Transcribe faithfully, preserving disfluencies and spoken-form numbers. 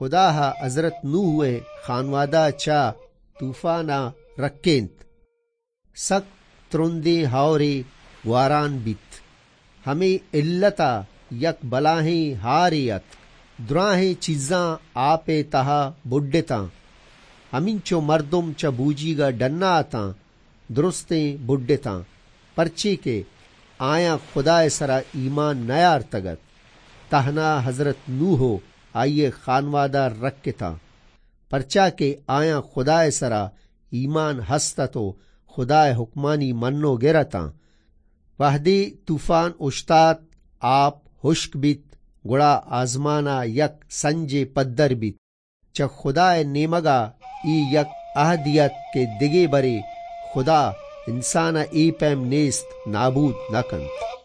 खुदा हजरत नूह खानवादा चा तूफाना रक्केंत सक त्रुंदे हावरे वारान बित हमें इल्लता यक बलाहें हारियत द्राहें चीज़ां आपे तहा बुड्डेता हमिंचो मर्दुम च बूजीगा डन्ना आता दुरुस्तें बुड्डेता पर्ची के आया खुदाए सरा ईमान नयार तगत तहना हजरत नूहो आइए खानवादा रक्केता पर्चा के आया खुदाए सरा ईमान हस्ता तो खुदाए हुक्मानी मन्नो गिरता वहदी तूफान उश्तात आप हुश्क बित गुड़ा आजमाना यक संजे पद्दर बित च खुदाए नेमगा ई यक अहदियत के दिगे बरे खुदा इंसाना ई पैम नेस्त नाबूद न कंत।